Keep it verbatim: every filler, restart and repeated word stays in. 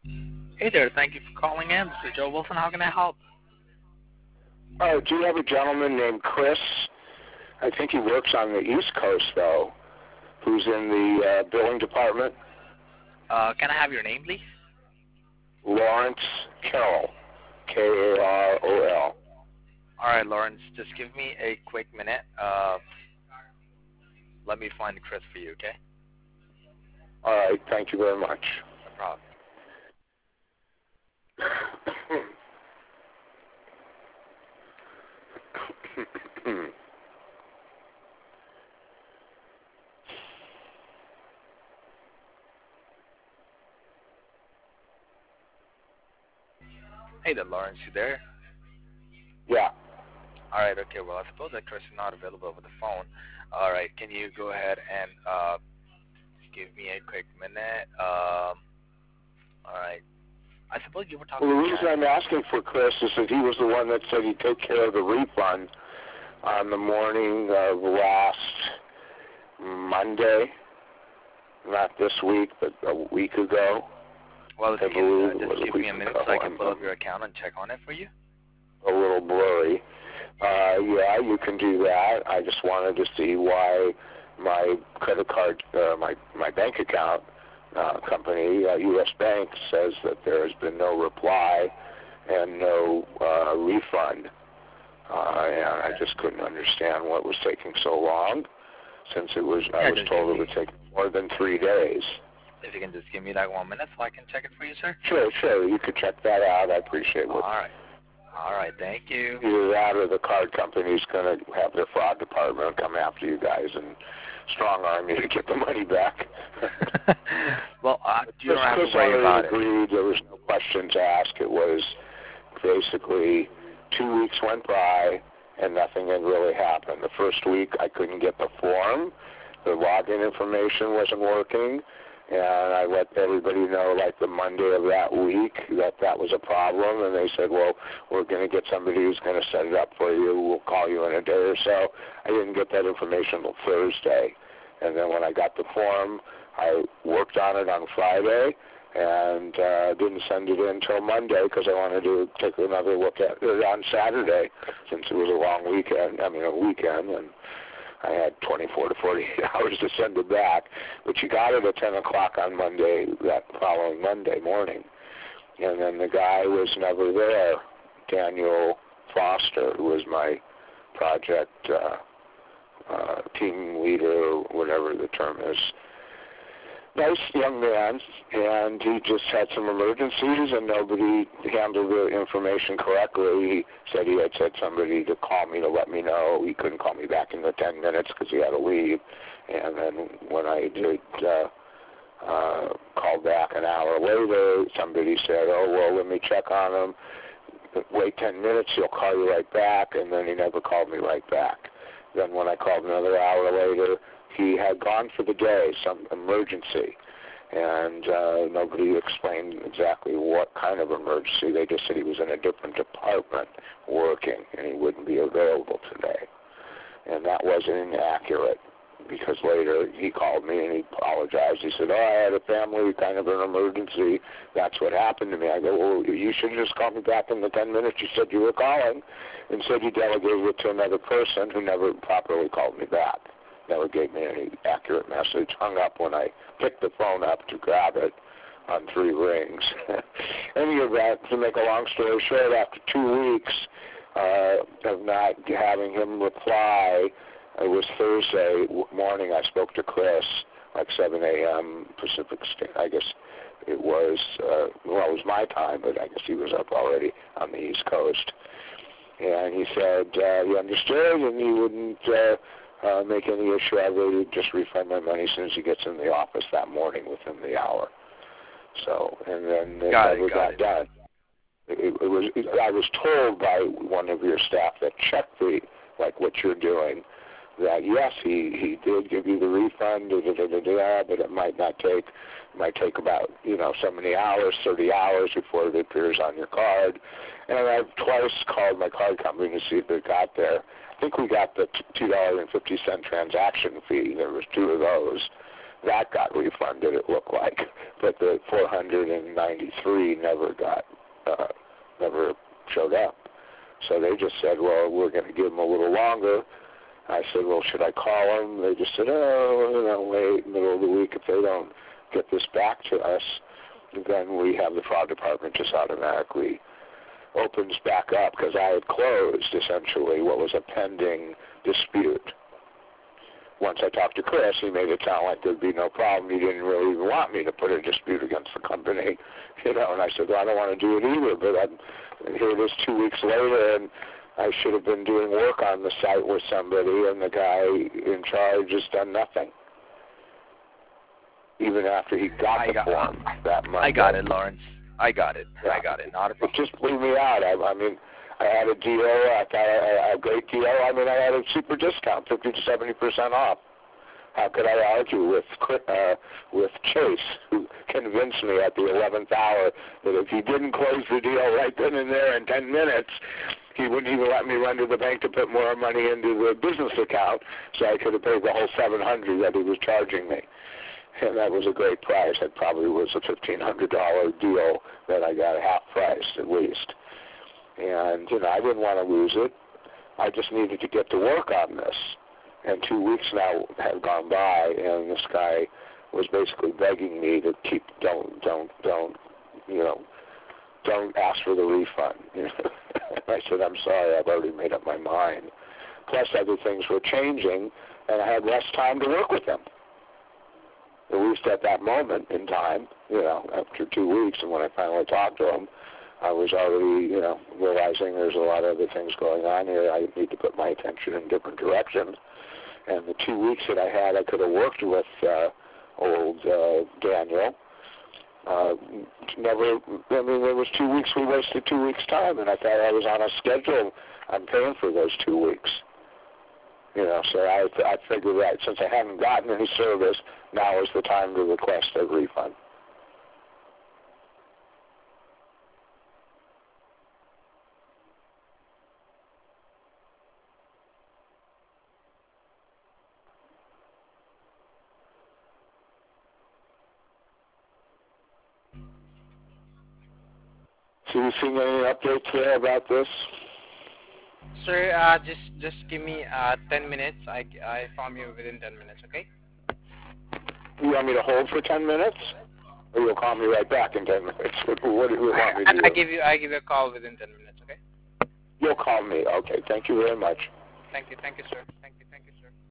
Hey there, thank you for calling in. This is Joe Wilson. How can I help? Oh, do you have a gentleman named Chris? I think he works on the East Coast, though, who's in the uh, billing department. Uh, can I have your name, please? Lawrence Carroll, K A R O L. All right, Lawrence, just give me a quick minute. Uh, let me find Chris for you, okay? All right, thank you very much. No problem. Hey there, Lawrence, you there? Yeah. All right, okay, well, I suppose that Chris is not available over the phone. All right, can you go ahead and uh, give me a quick minute? Um, all right. I suppose you were talking Well, the to reason Jack. I'm asking for Chris is that he was the one that said he'd take care of the refund on the morning of last Monday. Not this week, but a week ago. Well, if I you can believe uh, it was just a give me week a minute ago. so I can I'm, pull up I'm your account and check on it for you. a little blurry. Uh, yeah, you can do that. I just wanted to see why my credit card, uh, my my bank account uh, company, uh, U S Bank, says that there has been no reply and no uh, refund. Uh, and I just couldn't understand what was taking so long, since it was I Yeah, was just give told it me, would take more than three days. if you can just give me that one minute so I can check it for you, sir. Sure, sure, you could check that out. I appreciate All what. right. All right, thank you. Either that or the card company's going to have their fraud department come after you guys and strong arm you to get the money back. Well, uh, you Chris, don't have Chris to worry already about it. agreed. There was no question to ask. It was basically two weeks went by and nothing had really happened. The first week I couldn't get the form. The login information wasn't working. And I let everybody know, like, the Monday of that week that that was a problem. And they said, well, we're going to get somebody who's going to set it up for you. We'll call you in a day or so. I didn't get that information until Thursday. And then when I got the form, I worked on it on Friday and uh, didn't send it in until Monday because I wanted to take another look at it on Saturday since it was a long weekend, I mean a weekend, and I had twenty-four to forty-eight hours to send it back. But you got it at ten o'clock on Monday, that following Monday morning. And then the guy was never there, Daniel Foster, who was my project uh, uh, team leader, or whatever the term is. Nice young man, and he just had some emergencies, and nobody handled the information correctly. He said he had said somebody to call me to let me know. He couldn't call me back in the ten minutes because he had to leave. And then when I did uh, uh, call back an hour later, somebody said, oh, well, let me check on him. Wait ten minutes, he'll call you right back, and then he never called me right back. Then when I called another hour later, he had gone for the day, some emergency, and uh, nobody explained exactly what kind of emergency. They just said he was in a different department working, and he wouldn't be available today. And that wasn't inaccurate, because later he called me and he apologized. He said, oh, I had a family kind of an emergency. That's what happened to me. I go, well, you should have just called me back in the ten minutes you said you were calling. And said you delegated it to another person who never properly called me back. Never gave me any accurate message. Hung up when I picked the phone up to grab it on three rings. Any event, to make a long story short, after two weeks uh, of not having him reply, it was Thursday morning I spoke to Chris, like seven a.m. Pacific Standard. I guess it was, uh, well, it was my time, but I guess he was up already on the East Coast. And he said uh, he understood and he wouldn't uh, uh, make any issue of it. He'd just refund my money as soon as he gets in the office that morning within the hour. So, and then it Got never it, got got it. done. It, it was. It, I was told by one of your staff that checked the, like what you're doing, that yes, he, he did give you the refund, da, da, da, da, da, but it might not take, it might take about, you know, so many hours, thirty hours before it appears on your card. And I've twice called my card company to see if it got there. I think we got the two dollars and fifty cents transaction fee. There was two of those. that got refunded, it looked like. But the four hundred ninety-three never got, uh, never showed up. So they just said, well, we're going to give them a little longer. I said, well, should I call them? They just said, oh, you know, wait, middle of the week, if they don't get this back to us, then we have the fraud department just automatically opens back up, because I had closed, essentially, what was a pending dispute. Once I talked to Chris, he made it sound like there'd be no problem. He didn't really even want me to put a dispute against the company, you know, and I said, well, I don't want to do it either, but I'm, here it is two weeks later, and I should have been doing work on the site with somebody, and the guy in charge has done nothing. Even after he got I the got, form that Monday. I got it, Lawrence. I got it. Yeah. I got it. Not a problem. It just blew me out. I, I mean, I had a deal. I thought a, a great deal. I mean, I had a super discount, fifty to seventy percent off. How could I argue with uh, with Chase, who convinced me at the eleventh hour that if he didn't close the deal right then and there in ten minutes, he wouldn't even let me run to the bank to put more money into the business account, so I could have paid the whole seven hundred dollars that he was charging me. And that was a great price. It probably was a fifteen hundred dollars deal that I got half price at least. And, you know, I didn't want to lose it. I just needed to get to work on this. And two weeks now have gone by, and this guy was basically begging me to keep, don't, don't, don't, you know, don't ask for the refund. You know? I said, I'm sorry, I've already made up my mind. Plus other things were changing, and I had less time to work with them. At least at that moment in time, you know, after two weeks, and when I finally talked to him, I was already, you know, realizing there's a lot of other things going on here. I need to put my attention in different directions. And the two weeks that I had, I could have worked with uh, old uh, Daniel. Uh, never, I mean, there was two weeks, we wasted two weeks' time, and I thought I was on a schedule. I'm paying for those two weeks. You know, so I, I figured that since I haven't gotten any service, now is the time to request a refund. So you seeing any updates there about this? Sir, uh, just just give me uh, ten minutes. I, I inform you within ten minutes, okay? You want me to hold for ten minutes? Or you'll call me right back in ten minutes? What, what do you want me to do? I give you I give you a call within ten minutes, okay? You'll call me. Okay, thank you very much. Thank you, thank you, sir. Thank you.